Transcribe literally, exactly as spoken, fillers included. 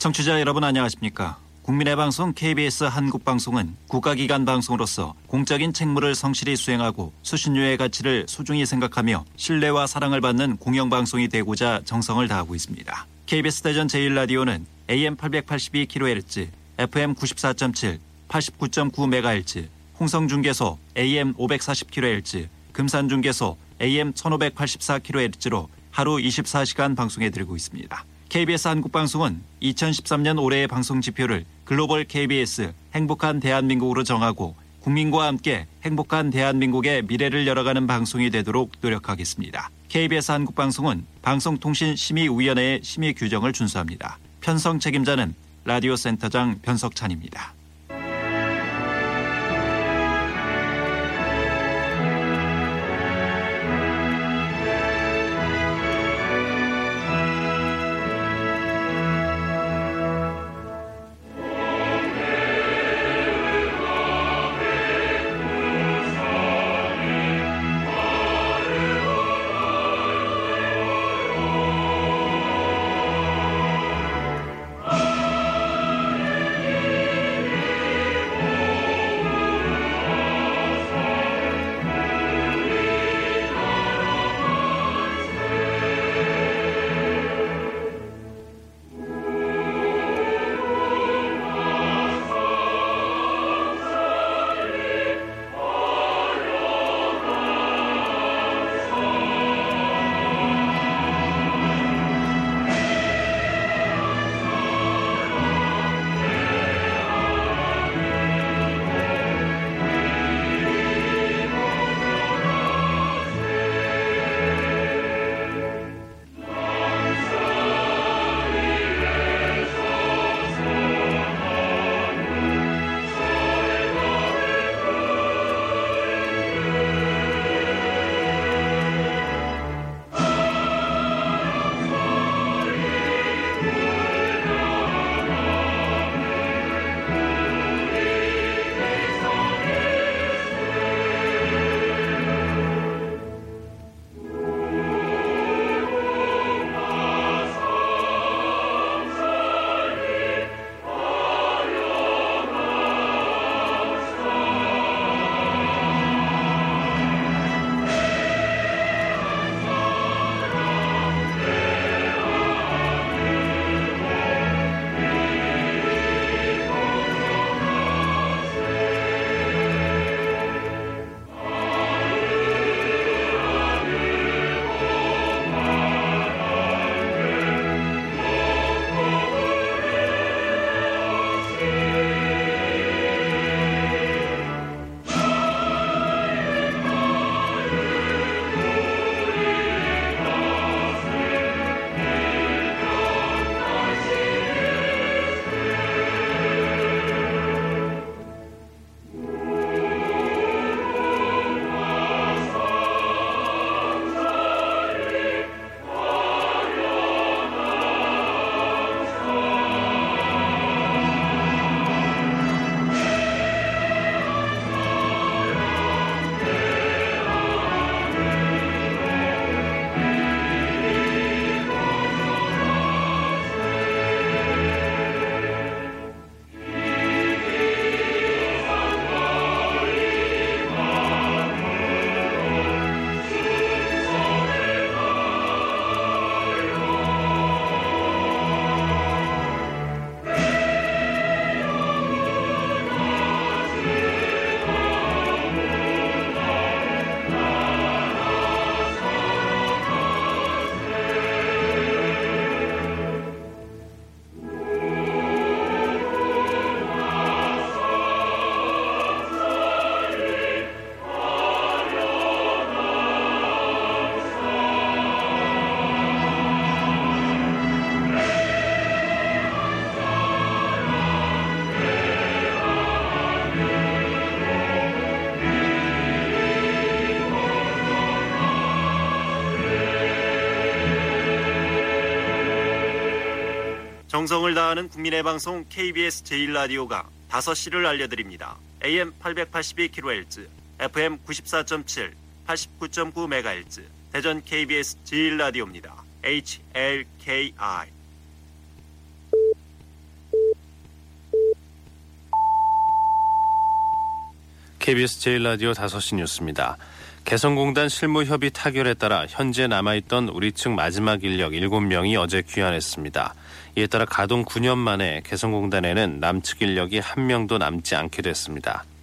청취자 여러분 안녕하십니까? 국민의 방송 케이비에스 한국방송은 국가기관 방송으로서 공적인 책무를 성실히 수행하고 수신료의 가치를 소중히 생각하며 신뢰와 사랑을 받는 공영방송이 되고자 정성을 다하고 있습니다. 케이비에스 대전 제일 라디오는 에이엠 팔백팔십이 킬로헤르츠, 에프엠 구십사 점 칠, 팔십구 점 구 메가헤르츠, 홍성중계소 에이엠 오백사십 킬로헤르츠, 금산중계소 에이엠 천오백팔십사 킬로헤르츠로 하루 이십사 시간 방송해드리고 있습니다. 케이비에스 한국방송은 이천십삼 년 올해의 방송 지표를 글로벌 케이비에스 행복한 대한민국으로 정하고 국민과 함께 행복한 대한민국의 미래를 열어가는 방송이 되도록 노력하겠습니다. 케이비에스 한국방송은 방송통신심의위원회의 심의 규정을 준수합니다. 편성 책임자는 라디오 센터장 변석찬입니다. 정성을 다하는 국민의 방송 케이비에스 제일 라디오가 다섯 시를 알려드립니다. 에이엠 팔백팔십이 킬로헤르츠, 에프엠 구십사 점 칠, 팔십구 점 구 메가헤르츠, 대전 케이비에스 제일 라디오입니다. 에이치엘케이아이. 케이비에스 제일 라디오 다섯 시 뉴스입니다. 개성공단 실무협의 타결에 따라 현재 남아있던 우리 측 마지막 인력 일곱 명이 어제 귀환했습니다. 이에 따라 가동 구 년 만에 개성공단에는 남측 인력이 한 명도 남지 않게 됐습니다.